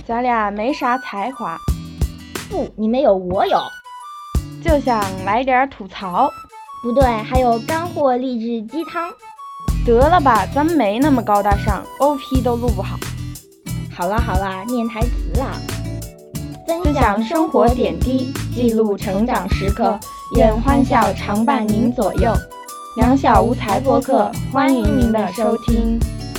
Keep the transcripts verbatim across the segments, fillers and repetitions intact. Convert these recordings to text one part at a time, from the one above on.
咱俩没啥才华， 不，你没有我有， 就想来点吐槽。 不对，还有干货励志鸡汤。 得了吧，咱没那么高大上 ，O P 都录不好。 好啦好啦，念台词啦。 分享生活点滴，记录成长时刻，愿欢笑常伴您左右。两小无才播客，欢迎您的收听。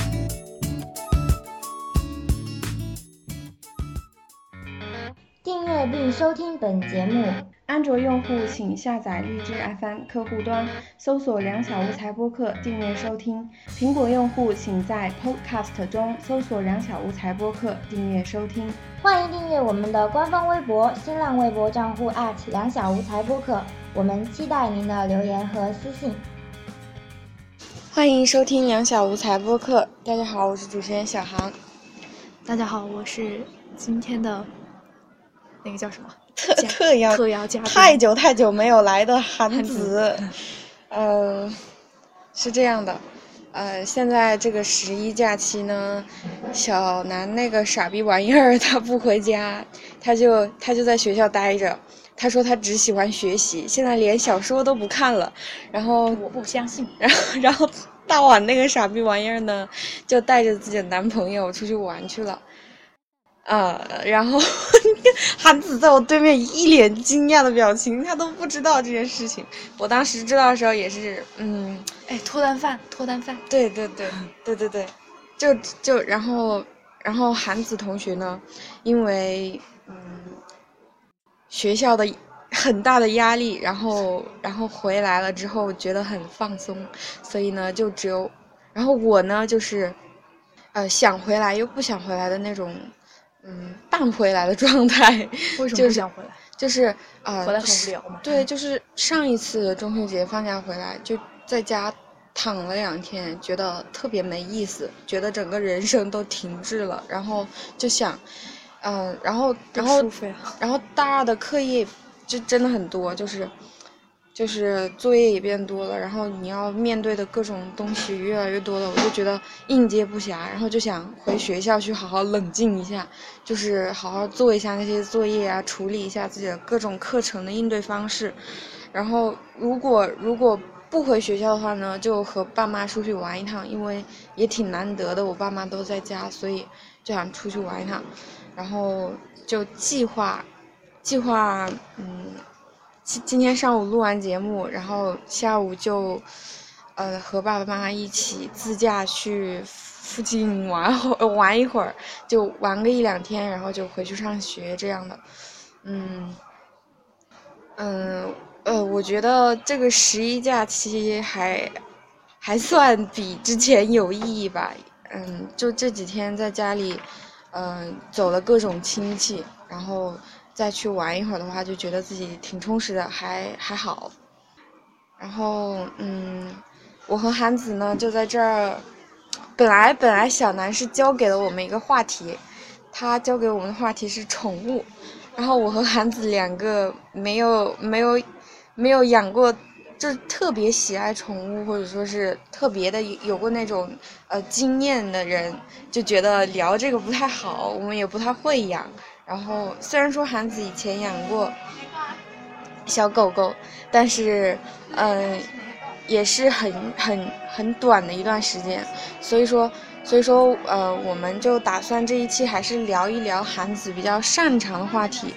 订阅并收听本节目。 安卓用户请下载荔枝 F M 客户端，搜索两小无才播客订阅收听。苹果用户请在 Podcast 中搜索两小无才播客订阅收听。 欢迎订阅我们的官方微博、新浪微博账户 at 两小无才播客，我们期待您的留言和私信。 欢迎收听两小无才播客，大家好，我是主持人小航。 大家好，我是今天的那个叫什么特特邀特邀嘉宾， 太久太久没有来的韩子。呃，是这样的，呃，现在这个十一假期呢，小南那个傻逼玩意儿他不回家，他就他就在学校待着。他说他只喜欢学习，现在连小说都不看了。然后我不相信。 然后然后大碗那个傻逼玩意儿呢，就带着自己的男朋友出去玩去了。呃，然后韩子在我对面一脸惊讶的表情，他都不知道这件事情。我当时知道的时候也是，嗯， 哎，脱单饭，脱单饭。 对对对对对对，就就然后然后韩子同学呢，因为嗯学校的很大的压力，然后然后回来了之后觉得很放松，所以呢就只有，然后我呢就是呃想回来又不想回来的那种。嗯，半回来的状态。 为什么不想回来？ 就是、呃、 回来很无聊嘛。 对，就是上一次中秋节放假回来，就在家躺了两天，觉得特别没意思，觉得整个人生都停滞了，然后就想，嗯、呃，然后然后然后大二的课业就真的很多，就是。就是作业也变多了，然后你要面对的各种东西越来越多了，我就觉得应接不暇，然后就想回学校去好好冷静一下，就是好好做一下那些作业啊，处理一下自己的各种课程的应对方式。然后如果如果不回学校的话呢，就和爸妈出去玩一趟，因为也挺难得的，我爸妈都在家，所以就想出去玩一趟。然后就计划计划嗯今天上午录完节目，然后下午就，呃，和爸爸妈妈一起自驾去附近玩会玩一会儿，就玩个一两天，然后就回去上学这样的。嗯，嗯，呃，我觉得这个十一假期还还算比之前有意义吧。嗯，就这几天在家里，嗯、呃，走了各种亲戚，然后。再去玩一会儿的话，就觉得自己挺充实的，还还好。然后，嗯，我和韩子呢就在这儿，本来本来小南是交给了我们一个话题，他交给我们的话题是宠物，然后我和韩子两个没有没有没有养过，就特别喜爱宠物或者说是特别的有过那种呃经验的人，就觉得聊这个不太好，我们也不太会养。然后虽然说韩子以前养过小狗狗，但是嗯、呃，也是很很很短的一段时间，所以说所以说呃，我们就打算这一期还是聊一聊韩子比较擅长的话题。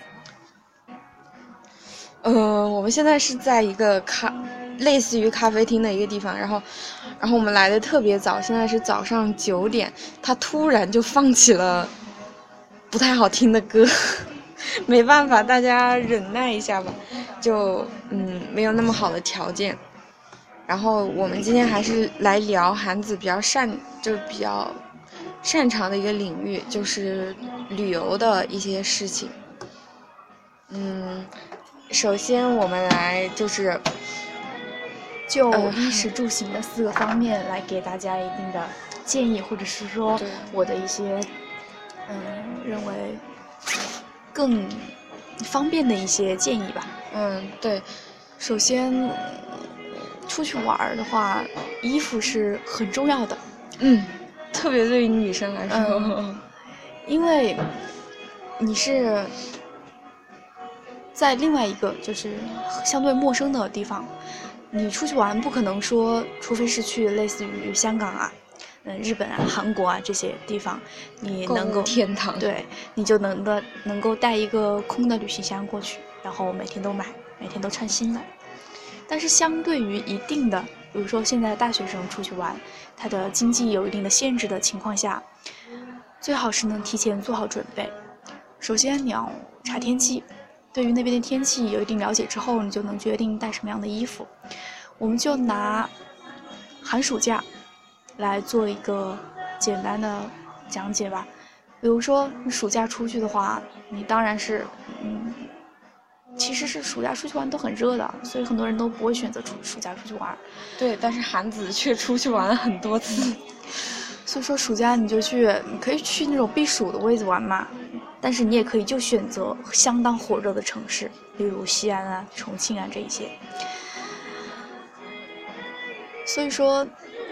嗯、呃，我们现在是在一个咖类似于咖啡厅的一个地方，然后然后我们来的特别早，现在是早上九点，他突然就放起了不太好听的歌，没办法，大家忍耐一下吧，就嗯没有那么好的条件。然后我们今天还是来聊韩子比较擅就比较擅长的一个领域，就是旅游的一些事情。嗯，首先我们来就是就衣食住行的四个方面来给大家一定的建议，或者是说我的一些嗯，认为更方便的一些建议吧。 嗯，对。 首先，出去玩的话，衣服是很重要的。 嗯，特别对于女生来说。 嗯、 因为你是在另外一个就是相对陌生的地方，你出去玩不可能说，除非是去类似于香港啊、嗯日本啊、韩国啊这些地方，你能够天堂， 对，你就能的能够带一个空的旅行箱过去，然后每天都买，每天都穿新的。但是相对于一定的，比如说现在大学生出去玩，他的经济有一定的限制的情况下，最好是能提前做好准备。首先你要查天气，对于那边的天气有一定了解之后，你就能决定带什么样的衣服。我们就拿寒暑假来做一个简单的讲解吧。比如说你暑假出去的话，你当然是嗯其实是暑假出去玩都很热的，所以很多人都不会选择出暑假出去玩。 对，但是韩子却出去玩了很多次。 所以说暑假你就去，你可以去那种避暑的位置玩嘛，但是你也可以就选择相当火热的城市，例如西安啊、重庆啊这一些。所以说，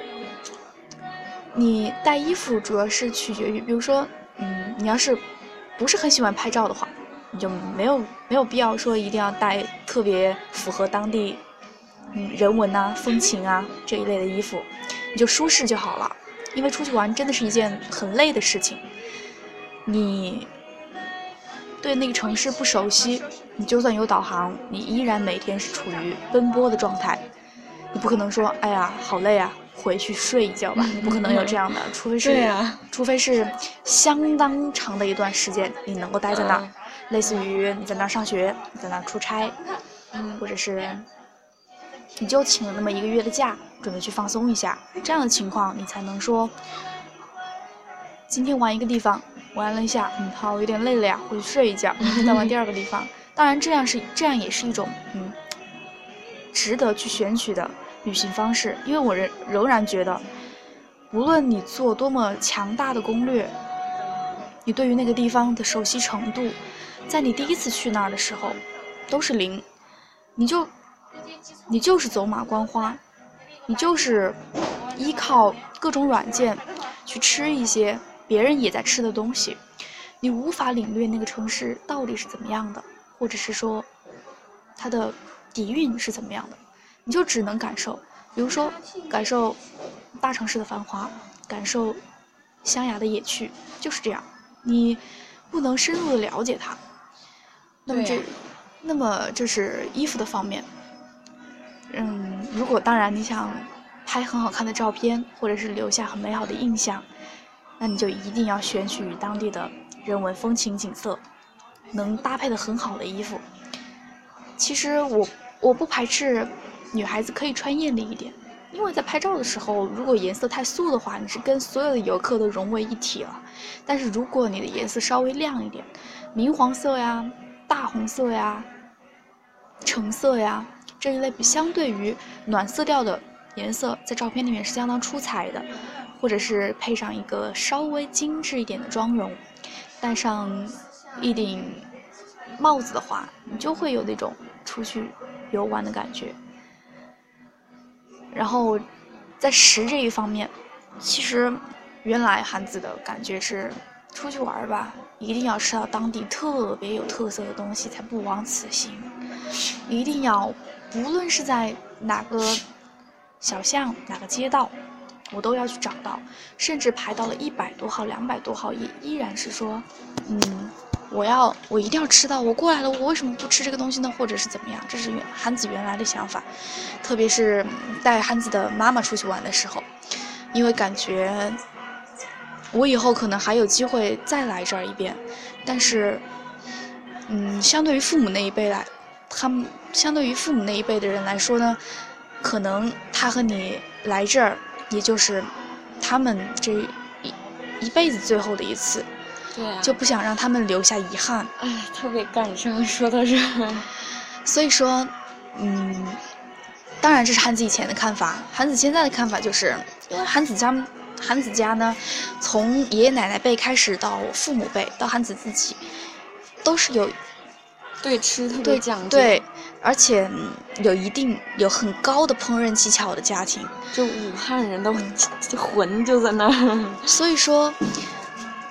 你带衣服主要是取决于，比如说，嗯，你要是不是很喜欢拍照的话，你就没有没有必要说一定要带特别符合当地嗯人文啊、风情啊这一类的衣服，你就舒适就好了。因为出去玩真的是一件很累的事情，你对那个城市不熟悉，你就算有导航，你依然每天是处于奔波的状态。你不可能说，哎呀，好累啊，回去睡一觉吧，你不可能有这样的，除非是， 对啊， 除非是相当长的一段时间你能够待在那儿，嗯、类似于你在那儿上学，你在那儿出差，嗯，或者是你就请了那么一个月的假，准备去放松一下，这样的情况你才能说，今天玩一个地方，玩了一下，嗯，好，有点累了呀，回去睡一觉，明天再玩第二个地方。当然，这样是这样也是一种嗯。值得去选取的旅行方式，因为我仍仍然觉得，无论你做多么强大的攻略，你对于那个地方的熟悉程度，在你第一次去那儿的时候都是零，你就你就是走马观花，你就是依靠各种软件去吃一些别人也在吃的东西，你无法领略那个城市到底是怎么样的，或者是说它的底蕴是怎么样的，你就只能感受，比如说感受大城市的繁华，感受乡雅的野趣，就是这样，你不能深入的了解它。那么这、啊、那么这是衣服的方面。嗯，如果当然你想拍很好看的照片，或者是留下很美好的印象，那你就一定要选取当地的人文风情景色，能搭配的很好的衣服。其实我我不排斥女孩子可以穿艳丽一点，因为在拍照的时候，如果颜色太素的话，你是跟所有的游客都融为一体了。但是如果你的颜色稍微亮一点，明黄色呀、大红色呀、橙色呀这一类比相对于暖色调的颜色，在照片里面是相当出彩的，或者是配上一个稍微精致一点的妆容，戴上一顶帽子的话，你就会有那种出去游玩的感觉。然后在食这一方面，其实原来韩子的感觉是出去玩吧，一定要吃到当地特别有特色的东西才不枉此行，一定要无论是在哪个小巷哪个街道我都要去找到，甚至排到了一百多号两百多号也依然是说嗯我要我一定要吃到，我过来了我为什么不吃这个东西呢，或者是怎么样，这是韩子原来的想法。特别是带韩子的妈妈出去玩的时候，因为感觉我以后可能还有机会再来这儿一遍，但是嗯，相对于父母那一辈来他们相对于父母那一辈的人来说呢，可能他和你来这儿也就是他们这一一辈子最后的一次， 对啊， 就不想让他们留下遗憾。 哎，特别感伤，说到这儿。 所以说嗯，当然这是韩子以前的看法，韩子现在的看法就是因为韩子家韩子家呢，从爷爷奶奶辈开始到父母辈到韩子自己都是有对吃特别讲究， 对，而且有一定有很高的烹饪技巧的家庭， 就武汉人的魂就在那儿。 所以说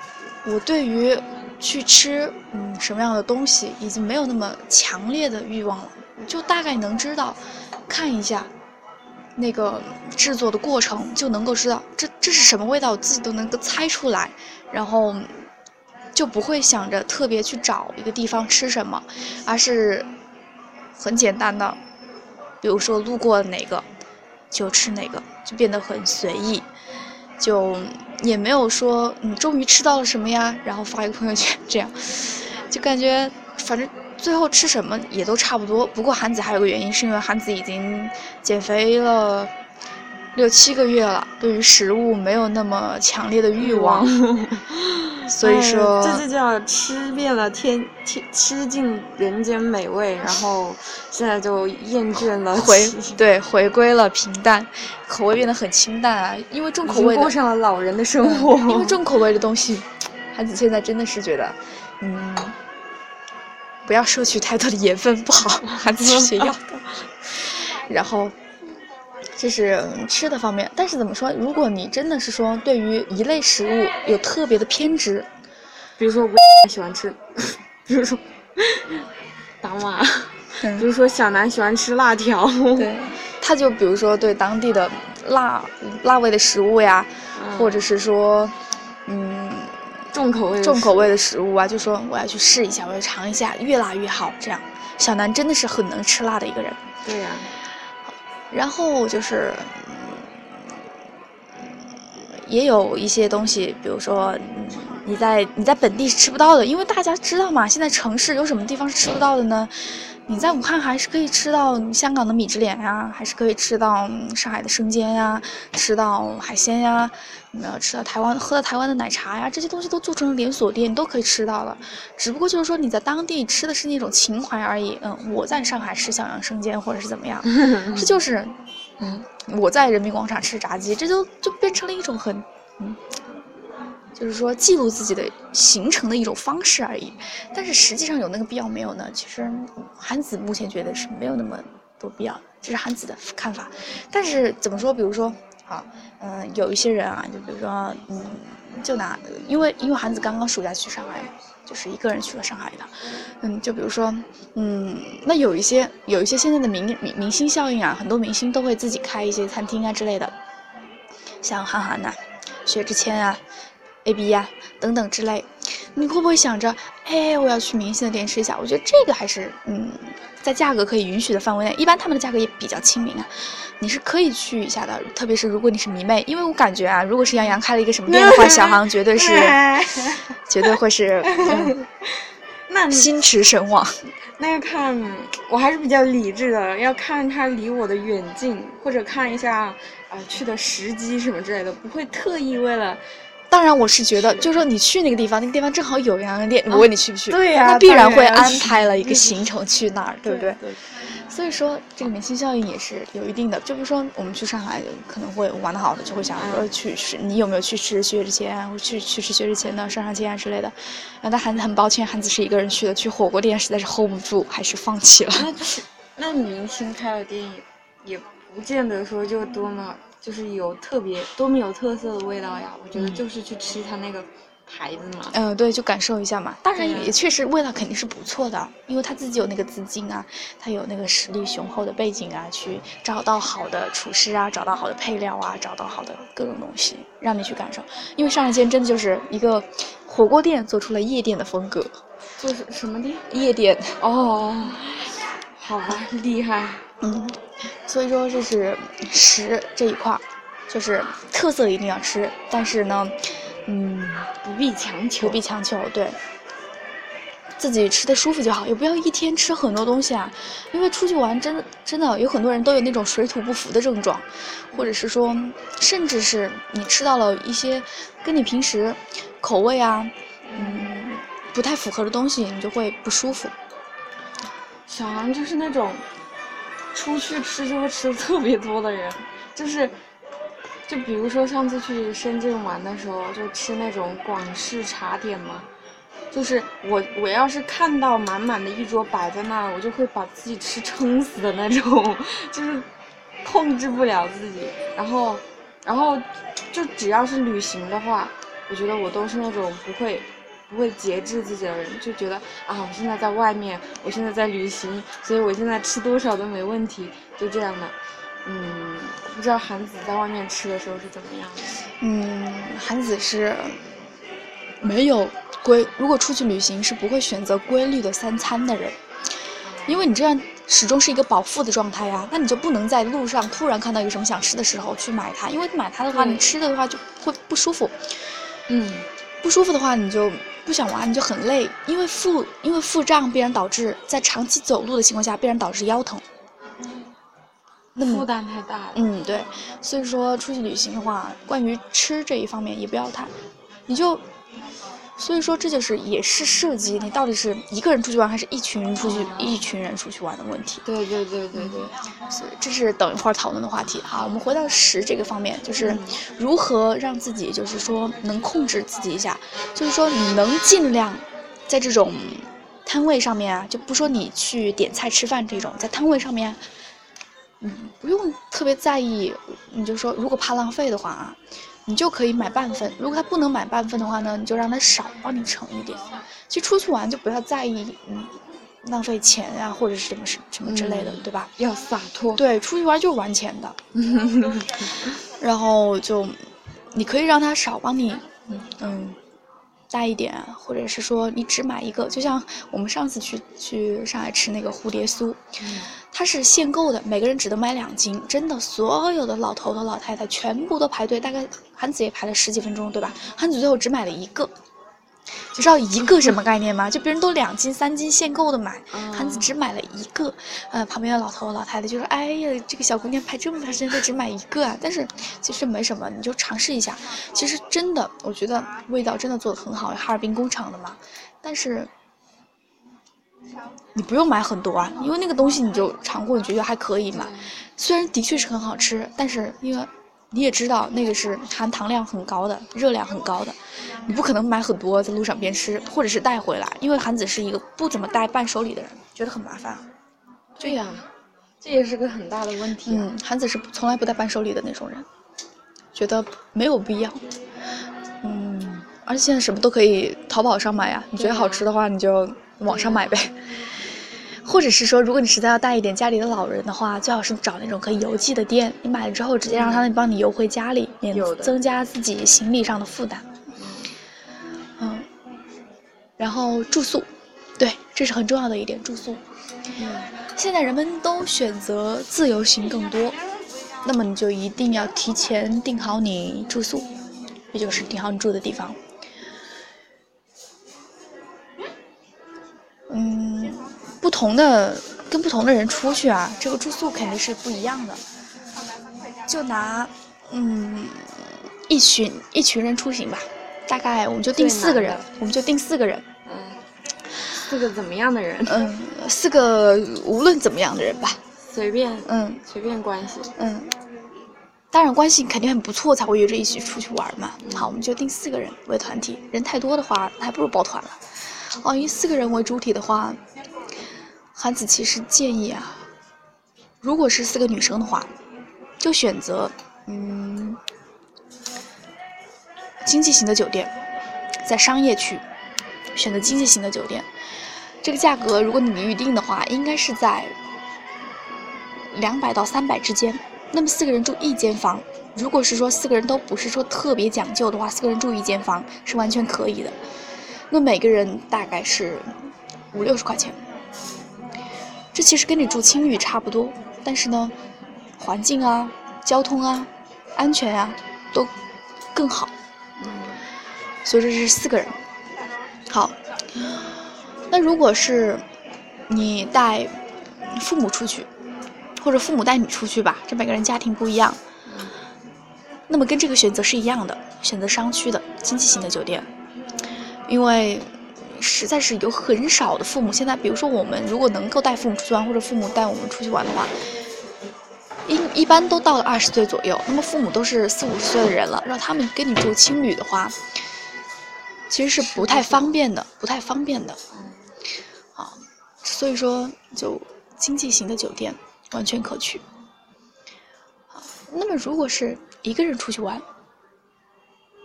我对于去吃嗯什么样的东西已经没有那么强烈的欲望了，就大概能知道，看一下那个制作的过程就能够知道这这是什么味道，我自己都能够猜出来，然后就不会想着特别去找一个地方吃什么，而是很简单的，比如说路过哪个就吃哪个，就变得很随意，就也没有说你终于吃到了什么呀，然后发一个朋友圈，这样就感觉反正最后吃什么也都差不多。不过韩子还有个原因，是因为韩子已经减肥了六七个月了，对于食物没有那么强烈的欲望，所以说、 哎、这就叫吃遍了天天吃尽人间美味，然后现在就厌倦了回对回归了平淡，口味变得很清淡啊，因为重口味的过上了老人的生活、 嗯、因为重口味的东西，韩子现在真的是觉得嗯不要摄取太多的盐分不好，韩子是学药的然后这是吃的方面，但是怎么说，如果你真的是说对于一类食物有特别的偏执， 比如说我喜欢吃比如说打码、嗯、比如说小南喜欢吃辣条， 对，他就比如说对当地的辣辣味的食物呀、嗯、或者是说嗯重口味重口味的食物啊，就说我要去试一下，我要尝一下，越辣越好，这样小南真的是很能吃辣的一个人。 对呀、 啊，然后就是也有一些东西，比如说你在你在本地是吃不到的，因为大家知道嘛，现在城市有什么地方是吃不到的呢？你在武汉还是可以吃到香港的米芝莲呀，还是可以吃到上海的生煎呀，吃到海鲜呀，呃，吃到台湾喝到台湾的奶茶呀，这些东西都做成了连锁店，你都可以吃到了。只不过就是说你在当地吃的是那种情怀而已。嗯，我在上海吃小杨生煎或者是怎么样，这就是嗯我在人民广场吃炸鸡，这就就变成了一种很嗯。就是说记录自己的行程的一种方式而已，但是实际上有那个必要没有呢？其实韩子目前觉得是没有那么多必要的，这是韩子的看法。但是怎么说？比如说啊，嗯、呃，有一些人啊，就比如说嗯，就拿因为因为韩子刚刚暑假去上海嘛，就是一个人去了上海的，嗯，就比如说嗯，那有一些有一些现在的明明明星效应啊，很多明星都会自己开一些餐厅啊之类的，像韩寒呐、啊、薛之谦啊。A B 呀、啊、等等之类，你会不会想着，哎，我要去明星的店吃一下？我觉得这个还是嗯，在价格可以允许的范围内，一般他们的价格也比较亲民啊，你是可以去一下的。特别是如果你是迷妹，因为我感觉啊，如果是杨洋开了一个什么店的话，小航绝对是，绝对会是，嗯、 那心驰神往。 那要看，我还是比较理智的，要看它离我的远近，或者看一下呃去的时机什么之类的，不会特意为了。 当然，我是觉得，就是说你去那个地方，那个地方正好有杨洋店，我问你去不去？ 对呀、啊， 那必然会安排了一个行程去那儿，对不对？ 对。 所以说，这个明星效应也是有一定的。就比如说，我们去上海可能会玩得好的，就会想说去吃，你有没有去吃薛之谦，或去去吃薛之谦的上上签啊之类的。然后但韩子很抱歉，韩子是一个人去的，去火锅店实在是 hold 不住，还是放弃了。 那那明星开的店也也不见得说就多么。就是有特别多么有特色的味道呀，我觉得就是去吃它那个牌子嘛。 嗯、呃，对，就感受一下嘛。当然也确实味道肯定是不错的，因为他自己有那个资金啊，他有那个实力雄厚的背景啊，去找到好的厨师啊，找到好的配料啊，找到好的各种东西，让你去感受。因为上海间真的就是一个火锅店做出了夜店的风格。 做什么店？ 夜店。 哦，好吧，厉害。 嗯，所以说这是食这一块，就是特色一定要吃，但是呢，嗯， 不必强求， 不必强求，对，自己吃的舒服就好，也不要一天吃很多东西啊，因为出去玩真的真的有很多人都有那种水土不服的症状，或者是说，甚至是你吃到了一些跟你平时口味啊，嗯，不太符合的东西，你就会不舒服。 小航就是那种。出去吃就会吃的特别多的人，就是就比如说上次去深圳玩的时候，就吃那种广式茶点嘛，就是我我要是看到满满的一桌摆在那儿，我就会把自己吃撑死的那种，就是控制不了自己。然后然后就只要是旅行的话，我觉得我都是那种不会不会节制自己的人，就觉得啊，我现在在外面，我现在在旅行，所以我现在吃多少都没问题，就这样的。嗯，不知道韩子在外面吃的时候是怎么样的？ 嗯，韩子是没有规，如果出去旅行是不会选择规律的三餐的人，因为你这样始终是一个饱腹的状态呀，那你就不能在路上突然看到一个什么想吃的时候去买它，因为买它的话，你吃的话就会不舒服。 嗯， 不舒服的话，你就不想玩，你就很累，因为腹因为腹胀必然导致在长期走路的情况下必然导致腰疼。那么负担太大了。 嗯，对，所以说出去旅行的话，关于吃这一方面也不要太，你就，所以说这就是也是涉及你到底是一个人出去玩还是一群人出去、哦、一群人出去玩的问题。 对对对对对， 所以这是等一会儿讨论的话题。好，我们回到食这个方面，就是如何让自己就是说能控制自己一下，就是说你能尽量在这种摊位上面啊，就不说你去点菜吃饭这种，在摊位上面。嗯，不用特别在意，你就说如果怕浪费的话啊，你就可以买半份。如果他不能买半份的话呢，你就让他少帮你盛一点。其实出去玩就不要在意，嗯，浪费钱呀、啊，或者是什么什什么之类的， 嗯、 对吧？ 要洒脱。 对，出去玩就是玩钱的。然后就，你可以让他少帮你，嗯嗯。带一点，或者是说你只买一个，就像我们上次去去上海吃那个蝴蝶酥， 嗯、 它是限购的，每个人只能买两斤，真的，所有的老头头老太太全部都排队，大概韩子也排了十几分钟，对吧？韩子最后只买了一个，你知道一个什么概念吗？就别人都两斤三斤限购的买， 嗯、 韩子只买了一个，呃，旁边的老头老太太就说：“哎呀，这个小姑娘排这么长时间都只买一个啊！”但是其实没什么，你就尝试一下。其实真的，我觉得味道真的做得很好，哈尔滨工厂的嘛。但是你不用买很多啊，因为那个东西你就尝过，你觉得还可以嘛。虽然的确是很好吃，但是因为你也知道那个是含糖量很高的，热量很高的。你不可能买很多在路上边吃，或者是带回来，因为韩子是一个不怎么带伴手礼的人，觉得很麻烦。 对呀、啊，这也是个很大的问题、啊。 嗯，韩子是从来不带伴手礼的那种人，觉得没有必要。嗯，而且现在什么都可以淘宝上买啊，你觉得好吃的话你就网上买呗。或者是说，如果你实在要带一点家里的老人的话，最好是找那种可以邮寄的店，你买了之后直接让他们帮你邮回家里，免增加自己行李上的负担。嗯，然后住宿，对，这是很重要的一点，住宿。 嗯， 现在人们都选择自由行更多，那么你就一定要提前订好你住宿，也就是订好你住的地方。嗯，不同的跟不同的人出去啊，这个住宿肯定是不一样的。就拿嗯一群一群人出行吧，大概我们就定四个人，我们就定四个人。 嗯，四个怎么样的人？ 嗯，四个无论怎么样的人吧， 随便， 嗯， 随便关系， 嗯，当然关系肯定很不错才会约着一起出去玩嘛。好，我们就定四个人为团体，人太多的话还不如抱团了。哦，以四个人为主体的话，韩子其实建议啊，如果是四个女生的话，就选择嗯经济型的酒店，在商业区选择经济型的酒店，这个价格如果你预定的话，应该是在两百到三百之间。那么四个人住一间房，如果是说四个人都不是说特别讲究的话，四个人住一间房是完全可以的。那每个人大概是五六十块钱，这其实跟你住青旅差不多，但是呢，环境啊、交通啊、安全啊都更好。所以这是四个人。好，那如果是你带父母出去，或者父母带你出去吧，这每个人家庭不一样，那么跟这个选择是一样的，选择商区的经济型的酒店。因为实在是有很少的父母，现在比如说我们如果能够带父母出去玩，或者父母带我们出去玩的话，一一般都到了二十岁左右，那么父母都是四五十岁的人了，让他们跟你住青旅的话，其实是不太方便的，不太方便的。啊，所以说就经济型的酒店完全可取。那么如果是一个人出去玩，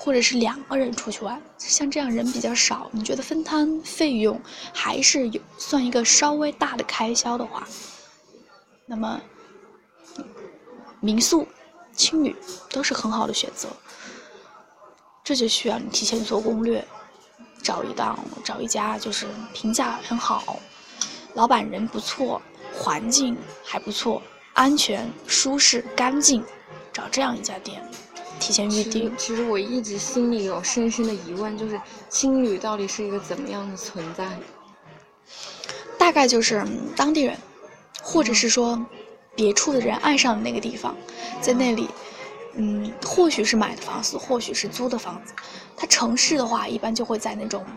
或者是两个人出去玩，像这样人比较少，你觉得分摊费用还是有算一个稍微大的开销的话，那么民宿、青旅都是很好的选择。这就需要你提前做攻略，找一档找一家就是评价很好，老板人不错，环境还不错，安全、舒适、干净，找这样一家店，提前预定。 其实，其实我一直心里有深深的疑问，就是青旅到底是一个怎么样的存在？ 大概就是当地人，或者是说别处的人爱上了那个地方，在那里。嗯，或许是买的房子，或许是租的房子。它城市的话，一般就会在那种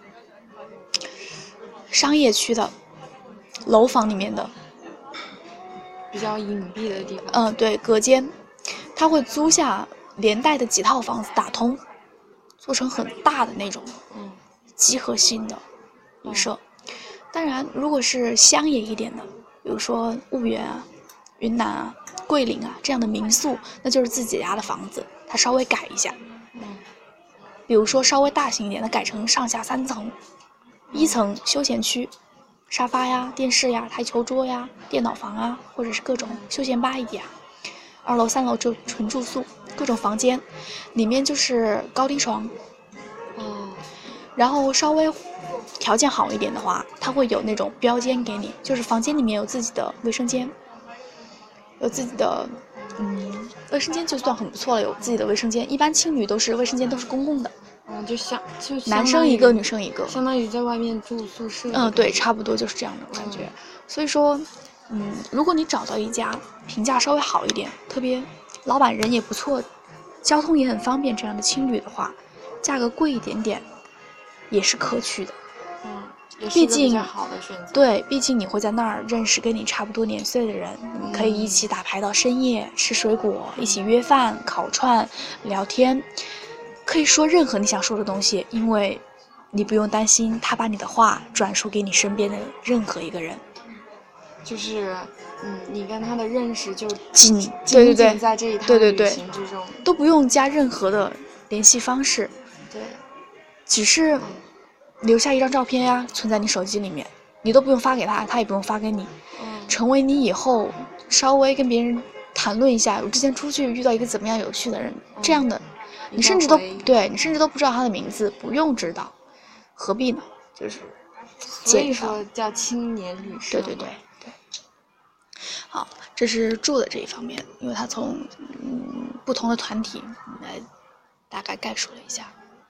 商业区的楼房里面的比较隐蔽的地方。 嗯，对，隔间，它会租下连带的几套房子打通，做成很大的那种嗯集合性的旅社。当然，如果是乡野一点的，比如说婺源啊、云南啊、桂林啊这样的民宿，那就是自己家的房子，它稍微改一下， 嗯， 比如说稍微大型一点的，改成上下三层，一层休闲区，沙发呀、电视呀、台球桌呀、电脑房啊，或者是各种休闲吧椅啊。二楼、三楼就纯住宿，各种房间，里面就是高低床。 哦， 然后稍微条件好一点的话，它会有那种标间给你，就是房间里面有自己的卫生间。有自己的，嗯，卫生间就算很不错了。有自己的卫生间，一般青旅都是卫生间都是公共的， 嗯，就像就男生一个，女生一个， 相当于在外面住宿舍。 嗯，对，差不多就是这样的感觉。嗯、所以说，嗯，如果你找到一家评价稍微好一点，特别老板人也不错，交通也很方便这样的青旅的话，价格贵一点点，也是可取的。 嗯。 毕竟， 好的选择对，毕竟你会在那儿认识跟你差不多年岁的人，你们可以一起打牌到深夜，吃水果，一起约饭、烤串、聊天，可以说任何你想说的东西，因为你不用担心他把你的话转述给你身边的任何一个人。 就是，嗯，你跟他的认识就仅对对对， 在这一趟旅对对对行之中， 都不用加任何的联系方式， 对， 只是。留下一张照片呀，存在你手机里面，你都不用发给他，他也不用发给你， 嗯、 成为你以后稍微跟别人谈论一下，我之前出去遇到一个怎么样有趣的人，嗯、这样的，你甚至都对你甚至都不知道他的名字，不用知道，何必呢？就是， 所以说叫青年旅社。 对对对对。好，这是住的这一方面，因为他从嗯不同的团体来大概概述了一下。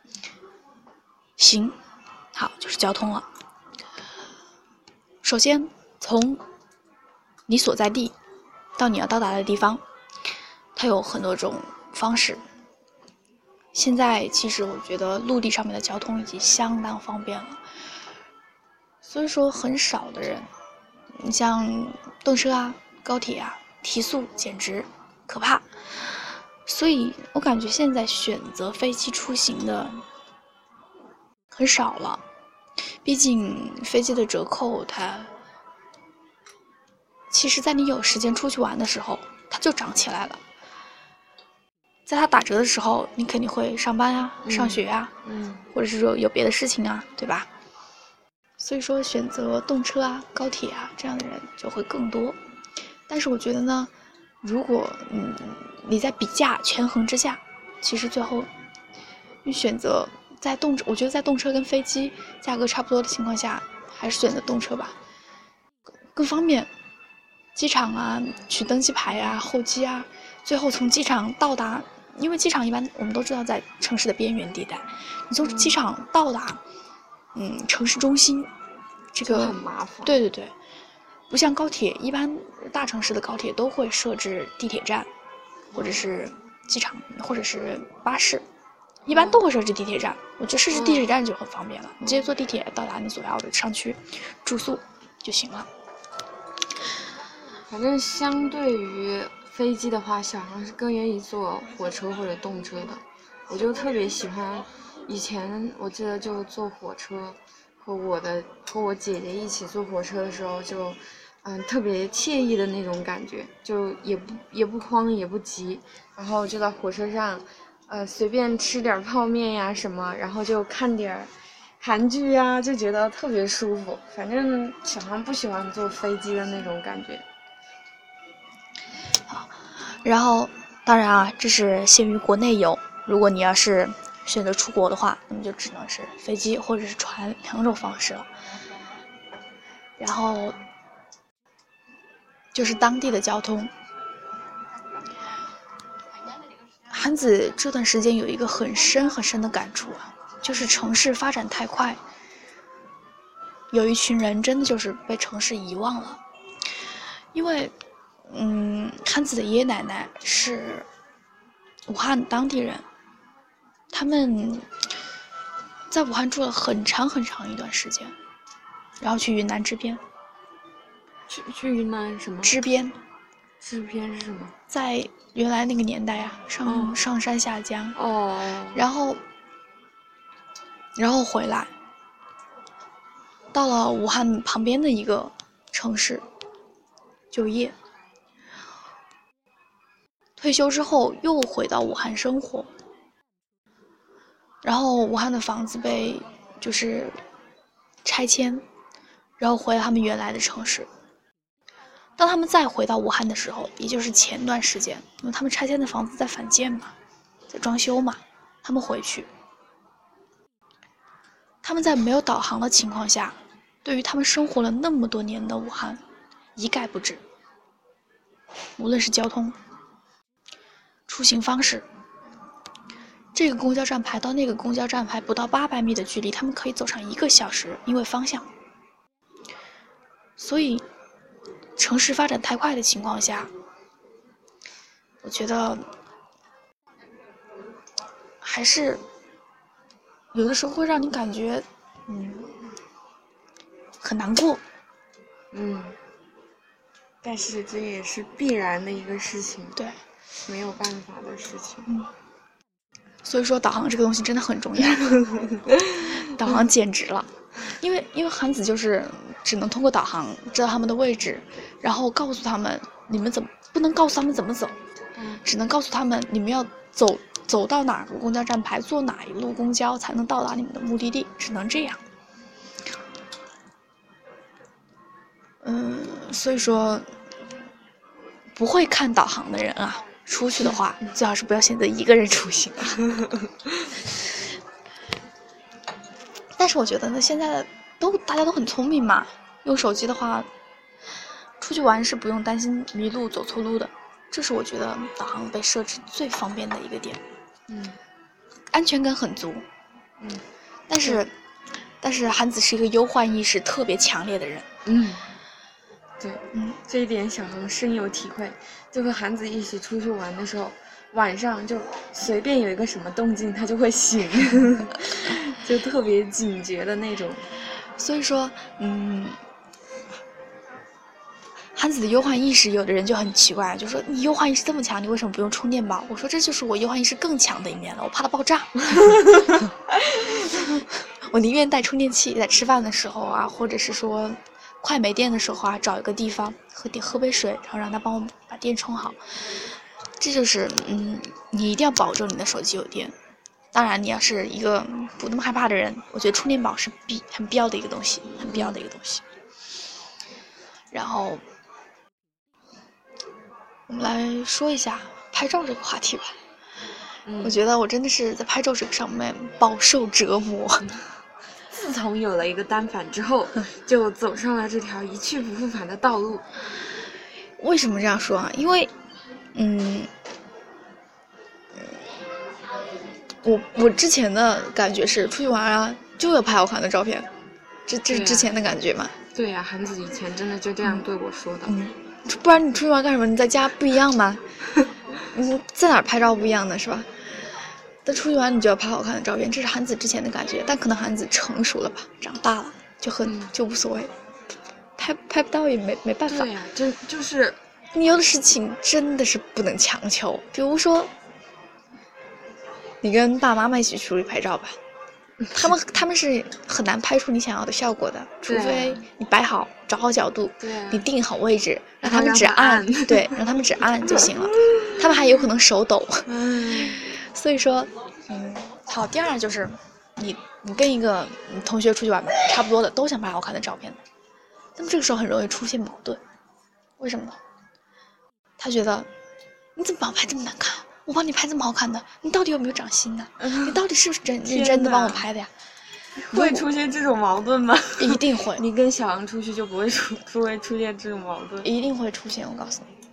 行。好，就是交通了。首先，从你所在地到你要到达的地方，它有很多种方式。现在其实我觉得陆地上面的交通已经相当方便了，所以说很少的人，你像动车啊、高铁啊，提速简直可怕。所以我感觉现在选择飞机出行的很少了，毕竟飞机的折扣它其实在你有时间出去玩的时候它就涨起来了，在它打折的时候你肯定会上班啊、嗯、上学啊、 嗯， 或者是说有别的事情啊，对吧？所以说选择动车啊、高铁啊这样的人就会更多。但是我觉得呢，如果嗯你在比价权衡之下，其实最后你选择在动车，我觉得在动车跟飞机价格差不多的情况下，还是选择动车吧，更方便。机场啊，取登机牌啊、候机啊，最后从机场到达，因为机场一般我们都知道在城市的边缘地带，你从机场到达，嗯，城市中心，这个很麻烦。 对对对，不像高铁，一般大城市的高铁都会设置地铁站，或者是机场，或者是巴士。一般都会设置地铁站，我觉得设置地铁站就很方便了，你直接坐地铁到达你所要的商区，住宿就行了。 反正相对于飞机的话，小航是更愿意坐火车或者动车的。我就特别喜欢，以前我记得就坐火车，和我的和我姐姐一起坐火车的时候就，嗯，特别惬意的那种感觉，就也不也不慌也不急，然后就在火车上。 呃随便吃点泡面呀什么，然后就看点韩剧呀，就觉得特别舒服。反正小航不喜欢坐飞机的那种感觉。 好，然后当然啊，这是限于国内游。如果你要是选择出国的话，那么就只能是飞机或者是船两种方式了。然后就是当地的交通。韩子这段时间有一个很深很深的感触啊，就是城市发展太快，有一群人真的就是被城市遗忘了。因为嗯，韩子的爷爷奶奶是武汉当地人，他们在武汉住了很长很长一段时间，然后去云南支边。 去去云南什么？ 支边。 支边是什么？ 在原来那个年代啊，上、哦、上山下江。 哦。 然后，然后回来，到了武汉旁边的一个城市就业。退休之后又回到武汉生活。然后武汉的房子被就是拆迁，然后回了他们原来的城市。当他们再回到武汉的时候，也就是前段时间，因为他们拆迁的房子在返建嘛，在装修嘛，他们回去，他们在没有导航的情况下，对于他们生活了那么多年的武汉一概不知。无论是交通、出行方式，这个公交站牌到那个公交站牌不到八百米的距离，他们可以走上一个小时，因为方向。所以城市发展太快的情况下，我觉得还是有的时候会让你感觉嗯很难过。 嗯，但是这也是必然的一个事情， 对， 没有办法的事情。 嗯，所以说导航这个东西真的很重要。导航简直了，因为因为韩子就是只能通过导航知道他们的位置，然后告诉他们你们怎么不能告诉他们怎么走， 嗯， 只能告诉他们你们要走走到哪个公交站牌，坐哪一路公交才能到达你们的目的地，只能这样。嗯，所以说不会看导航的人啊，出去的话最好是不要选择一个人出行啊。但是我觉得呢，现在都大家都很聪明嘛，用手机的话，出去玩是不用担心迷路走错路的，这是我觉得导航被设置最方便的一个点。 嗯， 安全感很足。 嗯， 但是，但是韩子是一个忧患意识特别强烈的人。 嗯，对， 嗯， 这一点小航深有体会。就和韩子一起出去玩的时候，晚上就随便有一个什么动静，他就会醒，就特别警觉的那种。 所以说，嗯，韩子的忧患意识，有的人就很奇怪，就说你忧患意识这么强，你为什么不用充电宝？我说这就是我忧患意识更强的一面了，我怕它爆炸。我宁愿带充电器，在吃饭的时候啊，或者是说快没电的时候啊，找一个地方喝点喝杯水，然后让它帮我把电充好。这就是嗯，你一定要保证你的手机有电。当然，你要是一个不那么害怕的人，我觉得充电宝是必很必要的一个东西，很必要的一个东西。然后，我们来说一下拍照这个话题吧。 嗯、 我觉得我真的是在拍照这个上面饱受折磨。 自从有了一个单反之后，就走上了这条一去不复返的道路。 为什么这样说啊？因为，嗯。我我之前的感觉是出去玩啊，就要拍好看的照片，这这是之前的感觉嘛？ 对呀、啊，韩子以前真的就这样对我说的。 嗯，不然你出去玩干什么？你在家不一样吗？你在哪儿拍照不一样的是吧？但出去玩你就要拍好看的照片，这是韩子之前的感觉。但可能韩子成熟了吧，长大了就很、嗯、就无所谓，拍拍不到也没没办法。 对呀、啊，真就是你有的事情真的是不能强求，比如说。你跟爸爸妈妈一起出去拍照吧，他们他们是很难拍出你想要的效果的，除非你摆好找好角度，你定好位置，让他们只按，对，让他们只按就行了，他们还有可能手抖。 所以说，嗯，好，第二就是你你跟一个同学出去玩嘛，差不多的都想拍好看的照片，那么这个时候很容易出现矛盾，为什么呢？他觉得你怎么帮我拍这么难看？我帮你拍这么好看的，你到底有没有长心呢？嗯、你到底是不是真认真的帮我拍的呀？ 会出现这种矛盾吗？ 一定会。 你跟小杨出去就不会出不会出现这种矛盾？ 一定会出现，我告诉你。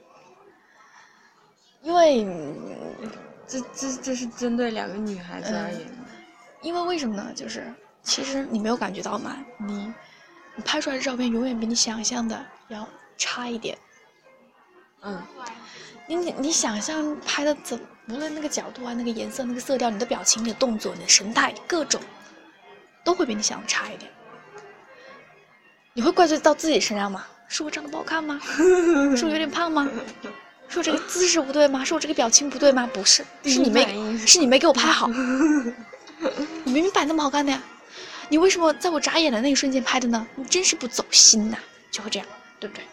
因为这这这是针对两个女孩子而言、嗯、 因为为什么呢？就是其实你没有感觉到嘛，你你拍出来的照片永远比你想象的要差一点。 嗯， 你你想象拍的怎，无论那个角度啊、那个颜色、那个色调、你的表情、你的动作、你的神态，各种都会比你想的差一点。你会怪罪到自己身上吗？是我长得不好看吗？是我有点胖吗？是我这个姿势不对吗？是我这个表情不对吗？不是，是你没，是你没给我拍好。我明明摆那么好看的呀，你为什么在我眨眼的那一瞬间拍的呢？你真是不走心呐、啊，就会这样，对不对？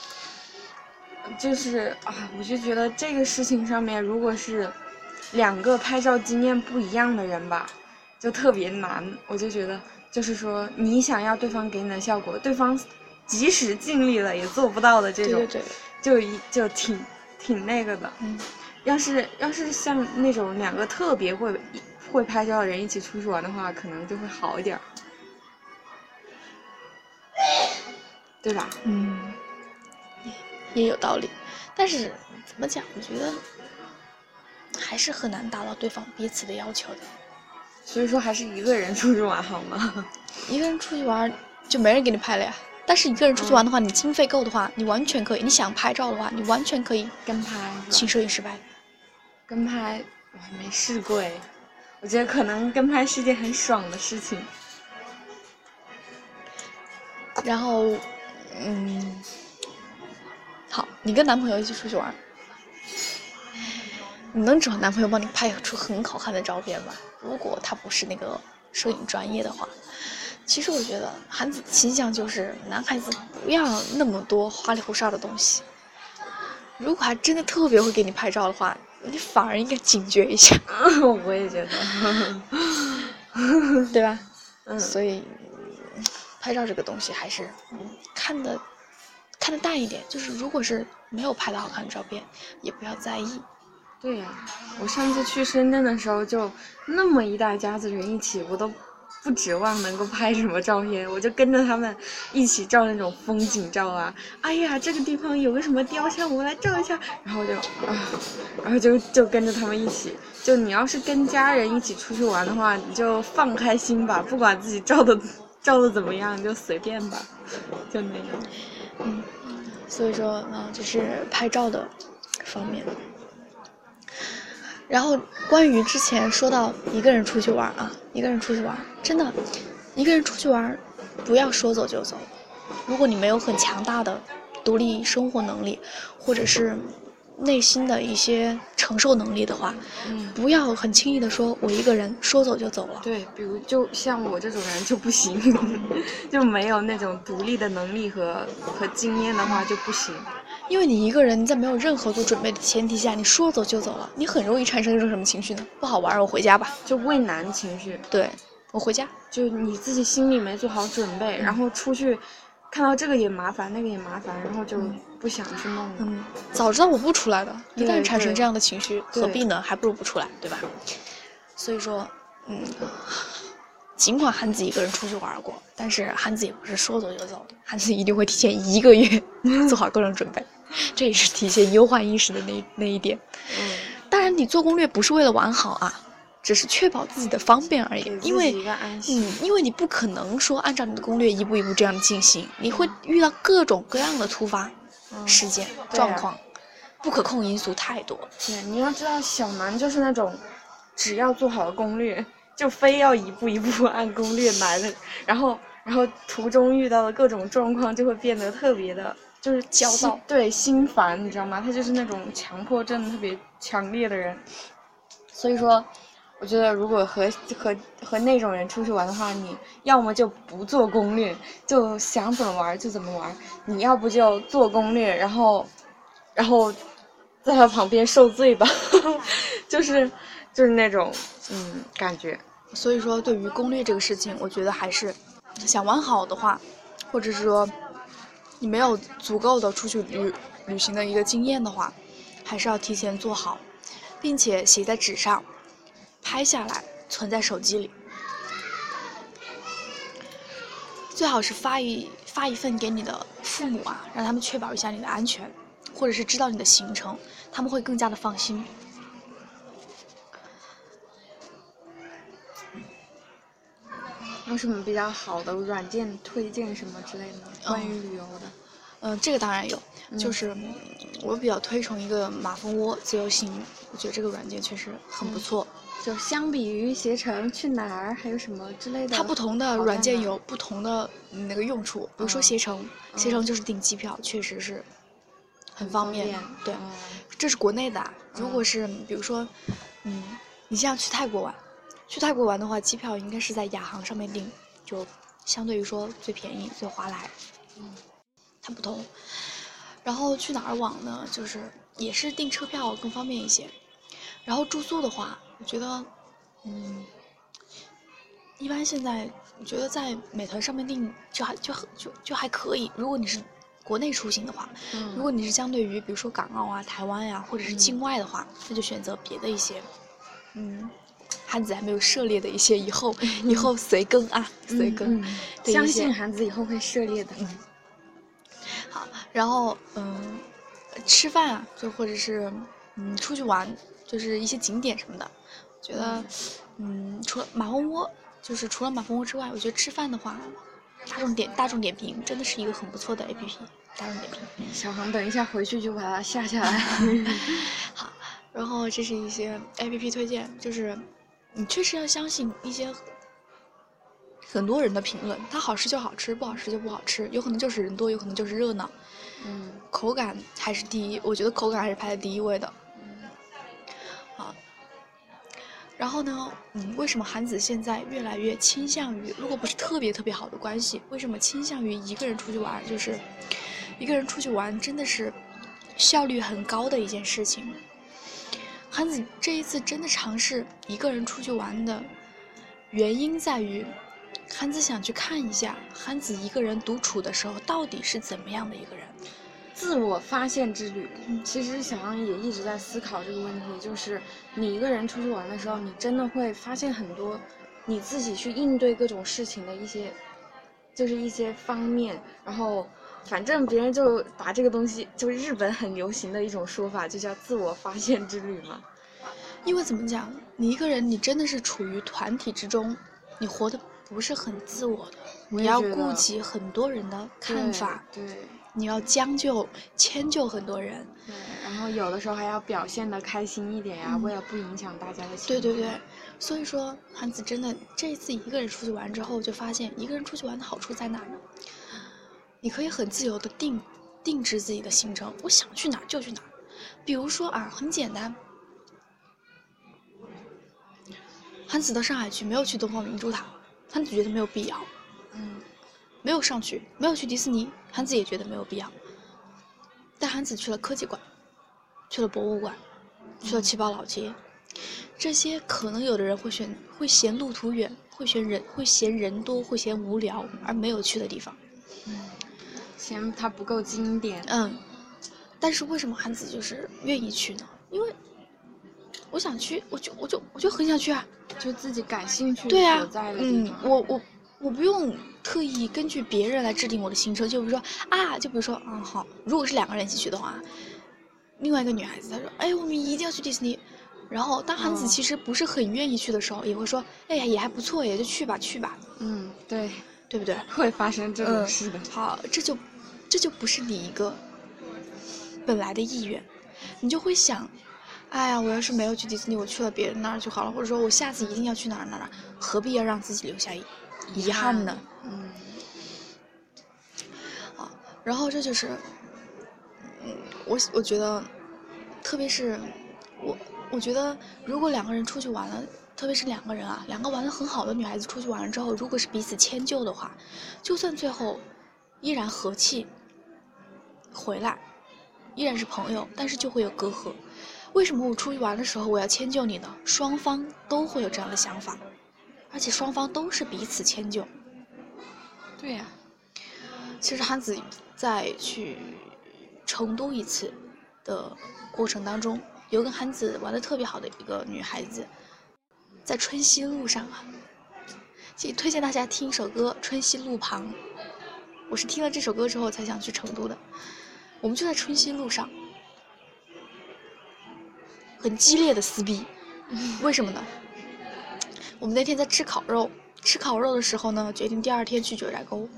就是啊，我就觉得这个事情上面，如果是两个拍照经验不一样的人吧，就特别难。我就觉得，就是说你想要对方给你的效果，对方即使尽力了也做不到的这种， 对对对， 就一就挺挺那个的。 嗯， 要是要是像那种两个特别会会拍照的人一起出去玩的话，可能就会好一点，对吧？ 嗯。也有道理，但是怎么讲？我觉得还是很难达到对方彼此的要求的。 所以说，还是一个人出去玩好吗？ 一个人出去玩就没人给你拍了呀。但是一个人出去玩的话，嗯、你经费够的话，你完全可以。你想拍照的话，你完全可以跟拍， 请摄影师拍。 跟拍我还没试过哎，我觉得可能跟拍是件很爽的事情。 然后，嗯。好，你跟男朋友一起出去玩，你能找男朋友帮你拍出很好看的照片吗？如果他不是那个摄影专业的话，其实我觉得韩子倾向就是男孩子不要那么多花里胡哨的东西。如果他真的特别会给你拍照的话，你反而应该警觉一下。 我也觉得， 对吧？ 嗯， 所以拍照这个东西还是看的。看得淡一点，就是如果是没有拍到好看的照片，也不要在意。 对呀、啊，我上次去深圳的时候，就那么一大家子人一起，我都不指望能够拍什么照片，我就跟着他们一起照那种风景照啊。哎呀，这个地方有个什么雕像，我来照一下。然后就啊，然后就就跟着他们一起。就你要是跟家人一起出去玩的话，你就放开心吧，不管自己照的照的怎么样，就随便吧，就那样。 嗯，所以说啊，这是拍照的方面。然后关于之前说到一个人出去玩啊，一个人出去玩，真的，一个人出去玩，不要说走就走。如果你没有很强大的独立生活能力，或者是内心的一些承受能力的话， 嗯， 不要很轻易的说我一个人说走就走了。 对，比如就像我这种人就不行，就没有那种独立的能力和和经验的话就不行。 因为你一个人在没有任何做准备的前提下，你说走就走了，你很容易产生一种什么情绪呢？不好玩，我回家吧， 就畏难情绪。 对，我回家， 就你自己心里没做好准备，嗯、然后出去看到这个也麻烦，那个也麻烦，然后就不想去弄了。 嗯，早知道我不出来的，一旦产生这样的情绪，何必呢？还不如不出来，对吧？所以说，嗯，尽管韩子一个人出去玩过，但是韩子也不是说走就走的，韩子一定会提前一个月做好各种准备，这也是体现忧患意识的那那一点。 嗯， 当然，你做攻略不是为了玩好啊。只是确保自己的方便而已，因为嗯，因为你不可能说按照你的攻略一步一步这样进行，你会遇到各种各样的突发事件、嗯、状况、啊，不可控因素太多。 对，你要知道，小南就是那种只要做好了攻略，就非要一步一步按攻略来的，然后然后途中遇到的各种状况就会变得特别的，就是焦躁， 对，心烦，你知道吗？他就是那种强迫症特别强烈的人，所以说。我觉得如果和和和那种人出去玩的话，你要么就不做攻略，就想怎么玩就怎么玩；你要不就做攻略，然后，然后在他旁边受罪吧，就是就是那种嗯感觉。 所以说，对于攻略这个事情，我觉得还是想玩好的话，或者是说你没有足够的出去旅旅行的一个经验的话，还是要提前做好，并且写在纸上，拍下来，存在手机里。最好是发一发一份给你的父母啊，让他们确保一下你的安全，或者是知道你的行程，他们会更加的放心。 有什么比较好的软件推荐什么之类的吗？关于旅游的？ 嗯、呃，这个当然有， 嗯、 就是我比较推崇一个马蜂窝自由行，我觉得这个软件确实很不错。 嗯、就相比于携程去哪儿还有什么之类的？ 它不同的软件有不同的那个用处，比如说携程， 嗯、 携程就是订机票，确实是很方便。 方便对、 嗯， 这是国内的。如果是比如说，嗯，你像去泰国玩。去泰国玩的话，机票应该是在亚航上面订，就相对于说最便宜、最划来。嗯，它不同。然后去哪儿网呢？就是也是订车票更方便一些。然后住宿的话，我觉得，嗯，一般现在我觉得在美团上面订就还就就就还可以。如果你是国内出行的话， 嗯、 如果你是相对于比如说港澳啊、台湾呀、啊，或者是境外的话，嗯、那就选择别的一些，嗯。韩子还没有涉猎的一些，以后、嗯、以后随更啊，随更。 嗯嗯、相信韩子以后会涉猎的。 嗯。好，然后嗯，吃饭啊，就或者是嗯出去玩，就是一些景点什么的，我觉得嗯除了马蜂窝，就是除了马蜂窝之外，我觉得吃饭的话，大众点大众点评真的是一个很不错的 A P P。大众点评。 小航等一下回去就把它下下来。 好，然后这是一些 A P P 推荐，就是。你确实要相信一些很多人的评论，它好吃就好吃，不好吃就不好吃，有可能就是人多，有可能就是热闹。 嗯， 口感还是第一，我觉得口感还是排在第一位的。 嗯， 啊，然后呢，嗯，为什么韩子现在越来越倾向于，如果不是特别特别好的关系，为什么倾向于一个人出去玩？就是一个人出去玩真的是效率很高的一件事情。韩子这一次真的尝试一个人出去玩的原因在于，韩子想去看一下韩子一个人独处的时候到底是怎么样的一个人。 自我发现之旅。其实小杨也一直在思考这个问题，就是你一个人出去玩的时候，你真的会发现很多你自己去应对各种事情的一些，就是一些方面。然后反正别人就把这个东西，就日本很流行的一种说法，就叫自我发现之旅嘛。 因为怎么讲，你一个人，你真的是处于团体之中，你活得不是很自我的，你要顾及很多人的看法， 对，对你要将就迁就很多人， 对，然后有的时候还要表现得开心一点呀、嗯，为了不影响大家的情绪。 对对对，所以说韩子真的这一次一个人出去玩之后，就发现一个人出去玩的好处在哪呢？你可以很自由的定定制自己的行程，我想去哪儿就去哪儿。比如说啊，很简单，韩子到上海去没有去东方明珠塔，韩子觉得没有必要， 嗯， 没有上去，没有去迪士尼，韩子也觉得没有必要。但韩子去了科技馆，去了博物馆，去了七宝老街，这些可能有的人会选会嫌路途远，会嫌人会嫌人多，会嫌无聊而没有去的地方。 嗯，嫌它不够经典。 嗯，但是为什么韩子就是愿意去呢？因为我想去，我就我就我就很想去啊， 就自己感兴趣对啊， 所在的地方。 嗯，我我我不用特意根据别人来制定我的行程，就比如说啊，就比如说啊，好，如果是两个人一起去的话，另外一个女孩子她说，哎，我们一定要去迪士尼。然后当韩子其实不是很愿意去的时候，嗯、也会说，哎呀，也还不错，也就去吧，去吧。 嗯，对， 对不对？ 会发生这种事的。 嗯、好，这就这就不是你一个本来的意愿，你就会想。哎呀，我要是没有去迪士尼，我去了别人那儿就好了，或者说我下次一定要去哪儿哪儿哪儿，何必要让自己留下遗憾呢？ 嗯， 啊，然后这就是，嗯，我我觉得，特别是我，我觉得如果两个人出去玩了，特别是两个人啊，两个玩得很好的女孩子出去玩了之后，如果是彼此迁就的话，就算最后依然和气回来，依然是朋友，但是就会有隔阂。 为什么我出去玩的时候我要迁就你呢？双方都会有这样的想法，而且双方都是彼此迁就。 对呀、啊， 其实韩子在去成都一次的过程当中，有跟韩子玩的特别好的一个女孩子，在春熙路上啊，其实推荐大家听一首歌《春熙路旁》，我是听了这首歌之后才想去成都的。我们就在春熙路上，很激烈的撕逼，为什么呢？我们那天在吃烤肉，吃烤肉的时候呢，决定第二天去九寨沟。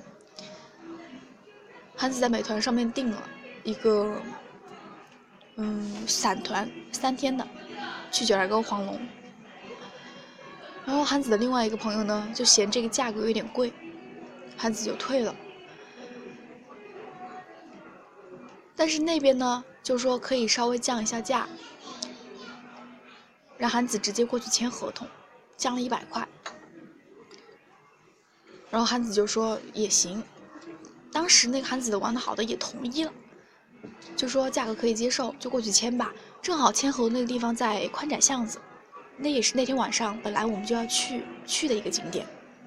韩子在美团上面订了一个，嗯，散团三天的，去九寨沟黄龙。然后韩子的另外一个朋友呢，就嫌这个价格有点贵，韩子就退了。但是那边呢，就说可以稍微降一下价，让韩子直接过去签合同，降了一百块。然后韩子就说也行，当时那个韩子的玩的好的也同意了，就说价格可以接受，就过去签吧。正好签合同那个地方在宽窄巷子，那也是那天晚上本来我们就要去去的一个景点。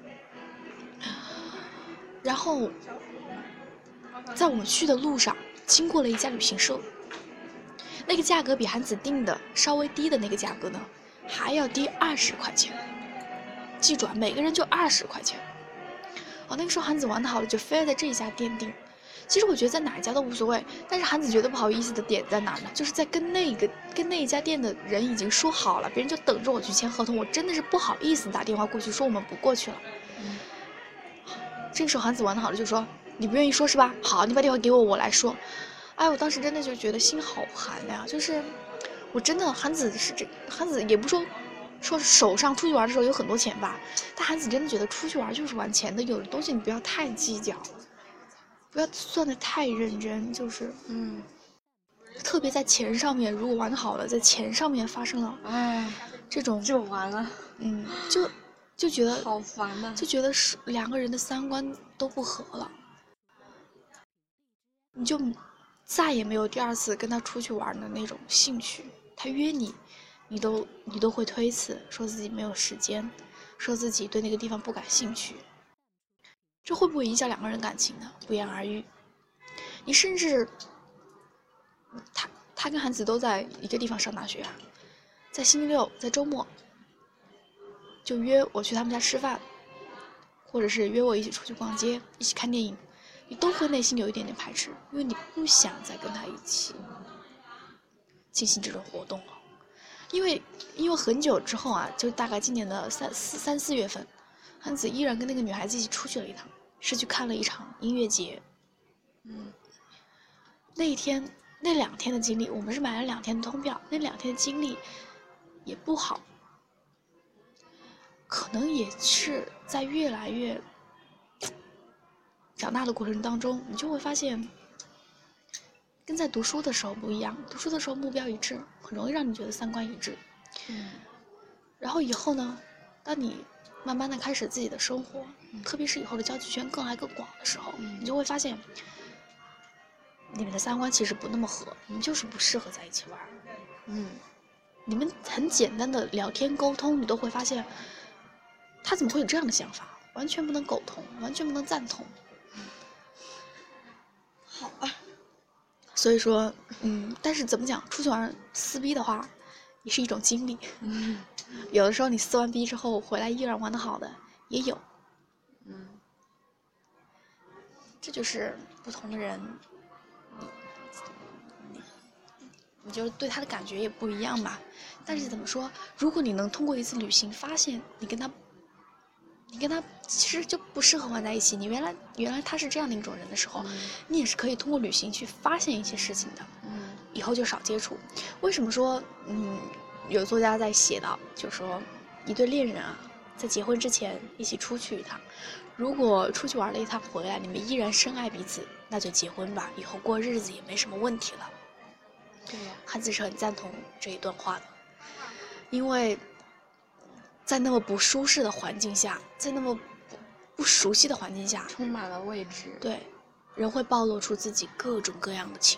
然后在我们去的路上，经过了一家旅行社，那个价格比韩子订的稍微低的那个价格呢，还要低二十块钱。记住啊，每个人就二十块钱。哦，那个时候韩子玩的好了，就非要在这一家店订。其实我觉得在哪一家都无所谓，但是韩子觉得不好意思的点在哪呢？就是在跟那个跟那一家店的人已经说好了，别人就等着我去签合同，我真的是不好意思打电话过去说我们不过去了。嗯、这个时候韩子玩的好了，就说你不愿意说是吧？好，你把电话给我，我来说。哎，我当时真的就觉得心好寒呀，就是我真的韩子是这韩子也不说。说手上出去玩的时候有很多钱吧，但韩子真的觉得出去玩就是玩钱的，有的东西你不要太计较，不要算得太认真，就是嗯， 特别在钱上面，如果玩好了，在钱上面发生了哎这种就完了， 嗯，就就觉得好烦呐、啊， 就觉得是两个人的三观都不合了，你就再也没有第二次跟他出去玩的那种兴趣，他约你。你都你都会推辞，说自己没有时间，说自己对那个地方不感兴趣，这会不会影响两个人感情呢？不言而喻。你甚至，他他跟韩子都在一个地方上大学啊，在星期六，在周末，就约我去他们家吃饭，或者是约我一起出去逛街，一起看电影，你都会内心有一点点排斥，因为你不想再跟他一起进行这种活动了。因为因为很久之后啊，就大概今年的三四三四月份，韩子依然跟那个女孩子一起出去了一趟，是去看了一场音乐节。嗯，那一天那两天的经历，我们是买了两天的通票，那两天的经历也不好，可能也是在越来越长大的过程当中，你就会发现。跟在读书的时候不一样，读书的时候目标一致，很容易让你觉得三观一致。 嗯， 然后以后呢，当你慢慢的开始自己的生活，嗯、特别是以后的交际圈更来更广的时候，嗯、你就会发现，你们的三观其实不那么合，你们就是不适合在一起玩。嗯，你们很简单的聊天沟通，你都会发现，他怎么会有这样的想法？完全不能苟同，完全不能赞同。 好吧。 所以说，嗯，但是怎么讲，出去玩撕逼的话，也是一种经历。 嗯， 有的时候你撕完逼之后回来依然玩得好的也有。 嗯， 这就是不同的人，你你你就对他的感觉也不一样吧。但是怎么说，如果你能通过一次旅行发现你跟他。你跟他其实就不适合玩在一起，你原来原来他是这样的一种人的时候，嗯、你也是可以通过旅行去发现一些事情的。嗯，以后就少接触。为什么说嗯，有作家在写到，就说一对恋人啊，在结婚之前一起出去一趟，如果出去玩了一趟回来，你们依然深爱彼此，那就结婚吧，以后过日子也没什么问题了。 对呀， 汉子是很赞同这一段话的，因为。在那么不舒适的环境下，在那么不不熟悉的环境下， 充满了未知。 对，人会暴露出自己各种各样的情绪。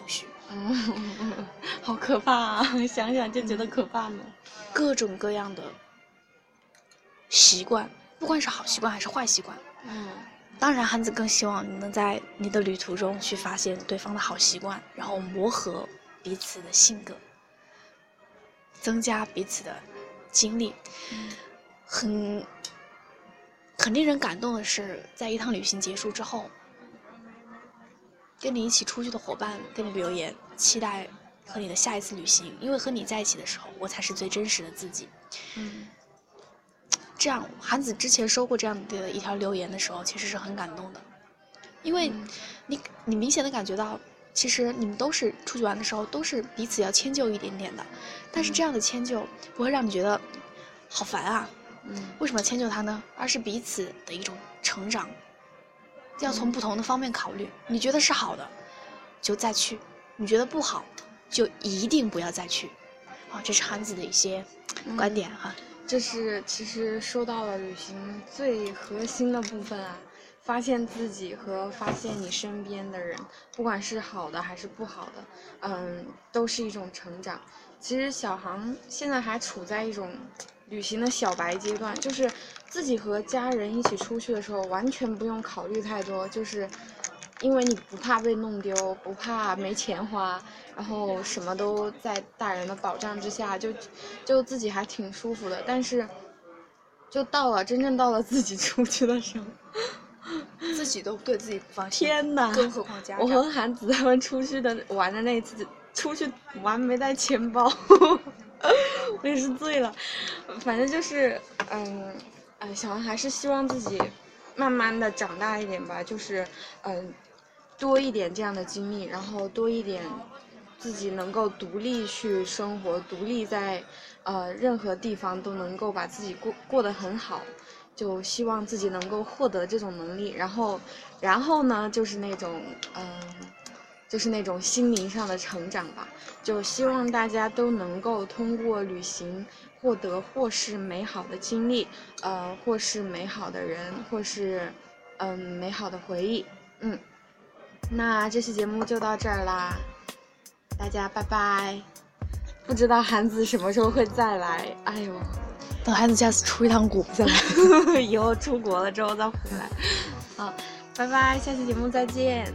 嗯，好可怕啊！想想就觉得可怕呢。 各种各样的习惯，不管是好习惯还是坏习惯。 嗯， 当然，韩子更希望你能在你的旅途中去发现对方的好习惯，然后磨合彼此的性格，增加彼此的经历。 嗯、 很很令人感动的是，在一趟旅行结束之后，跟你一起出去的伙伴跟你留言，期待和你的下一次旅行，因为和你在一起的时候，我才是最真实的自己。 嗯， 这样，韩子之前收过这样的一条留言的时候，其实是很感动的，因为你你明显的感觉到，其实你们都是出去玩的时候，都是彼此要迁就一点点的，但是这样的迁就不会让你觉得好烦啊。 嗯， 为什么迁就他呢？而是彼此的一种成长，要从不同的方面考虑。你觉得是好的，就再去；你觉得不好，就一定不要再去。啊，这是韩子的一些观点哈。 嗯，这是其实说到了旅行最核心的部分啊，发现自己和发现你身边的人，不管是好的还是不好的，嗯，都是一种成长。其实小航现在还处在一种旅行的小白阶段，就是自己和家人一起出去的时候，完全不用考虑太多，就是因为你不怕被弄丢，不怕没钱花，然后什么都在大人的保障之下，就就自己还挺舒服的。但是就到了真正到了自己出去的时候， 自己都对自己不放心， 天哪！ 更何况家长。 我和韩子他们出去的玩的那次，出去玩没带钱包，我也是醉了。反正就是，嗯，呃，小韩还是希望自己慢慢的长大一点吧，就是，嗯，多一点这样的经历，然后多一点自己能够独立去生活，独立在呃任何地方都能够把自己过过得很好。就希望自己能够获得这种能力，然后，然后呢，就是那种，嗯、呃，就是那种心灵上的成长吧。就希望大家都能够通过旅行获得或是美好的经历，呃，或是美好的人，或是，嗯、呃，美好的回忆。嗯，那这期节目就到这儿啦，大家拜拜。不知道韩子什么时候会再来？哎呦。 等孩子下次出一趟国再来，以后出国了之后再回来。好，拜拜，下期节目再见。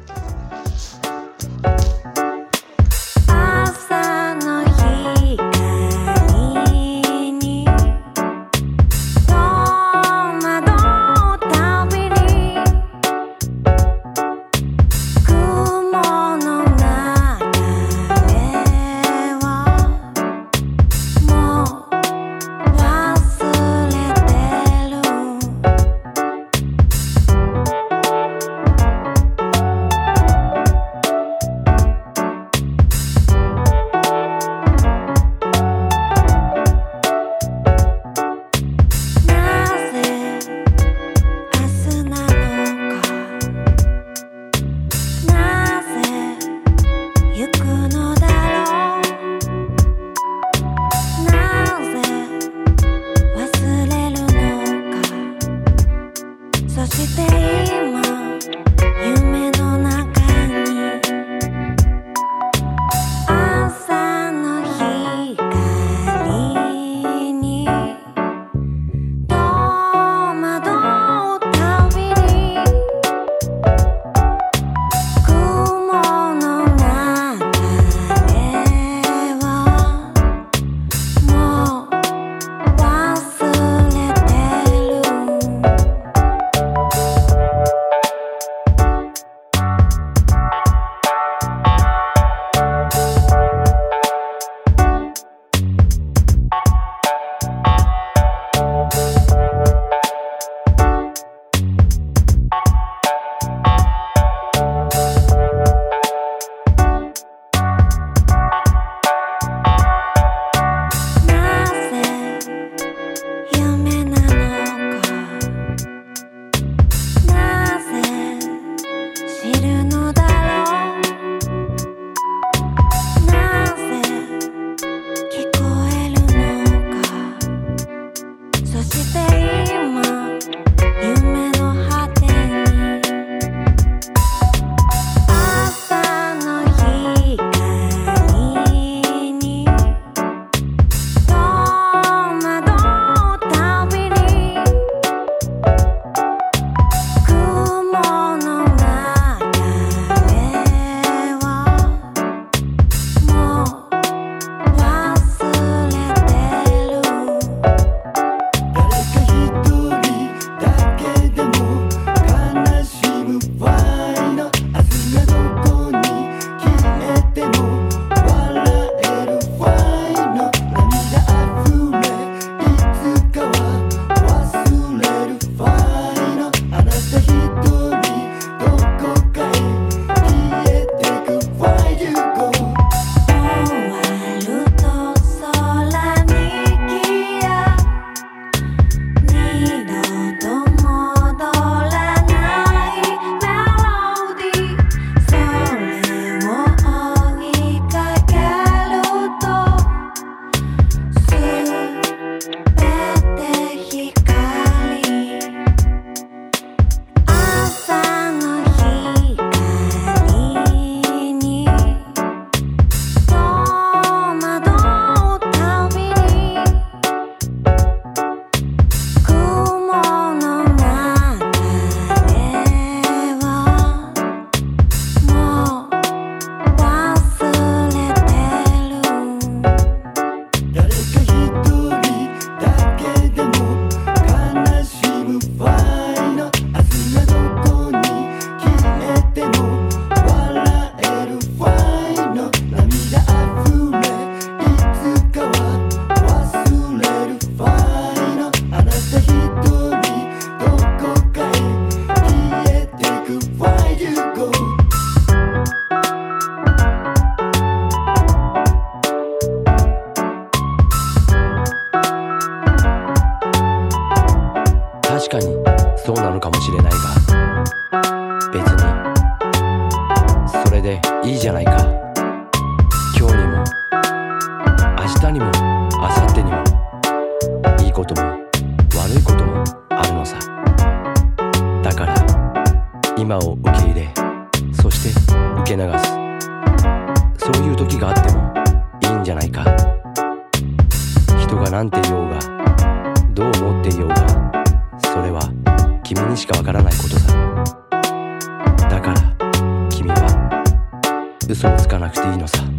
別にそれでいいじゃないか。今日にも明日にも明後日にもいいことも悪いこともあるのさ。だから今を受け入れ、そして受け流す。そういう時があってもいいんじゃないか。人が何て言おうがどう思っていようが、それは君にしかわからないことさ。だから君は嘘をつかなくていいのさ。